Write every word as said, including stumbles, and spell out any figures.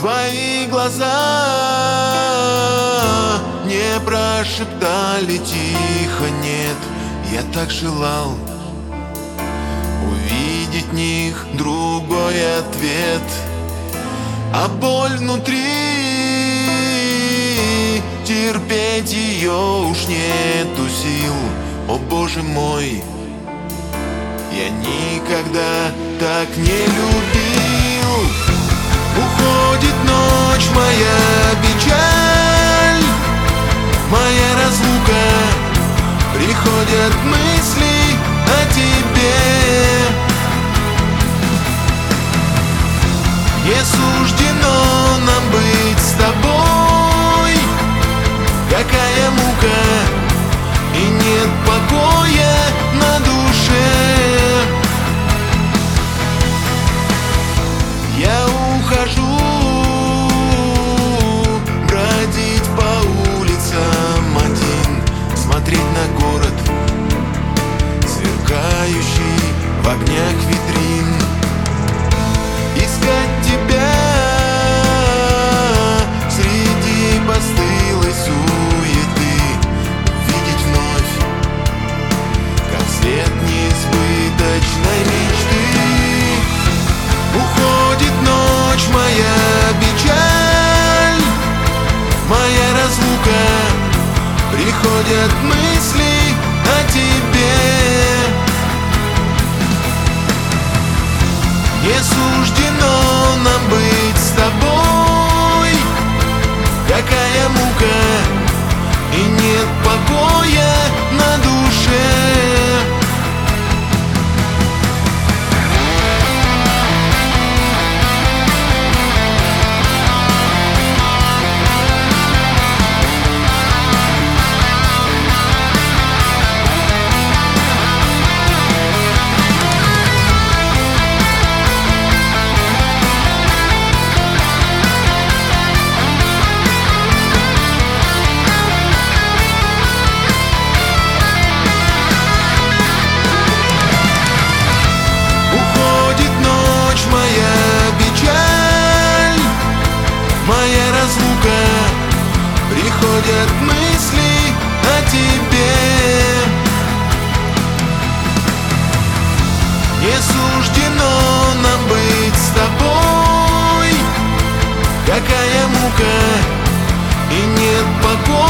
Твои глаза не прошептали тихо, нет. Я так желал увидеть в них другой ответ. А боль внутри, терпеть ее уж нету сил. О Боже мой, я никогда так не любил. Уходит ночь, моя печаль, моя разлука. Приходят мысли о тебе. Не суждено нам быть с тобой. Какая мука, и нет покоя на душе. Я ухожу бродить по улицам один, смотреть на город, сверкающий в огнях витрин. Искать тебя среди постылой суеты, увидеть вновь, как свет несбыточной мечты. Уходит ночь, моя печаль, моя разлука. Приходят мысли о тебе. Не суждено нам быть с тобой. Какая мука, и нет покоя на душе. Приходят мысли о тебе. Не суждено нам быть с тобой. Какая мука, и нет покоя.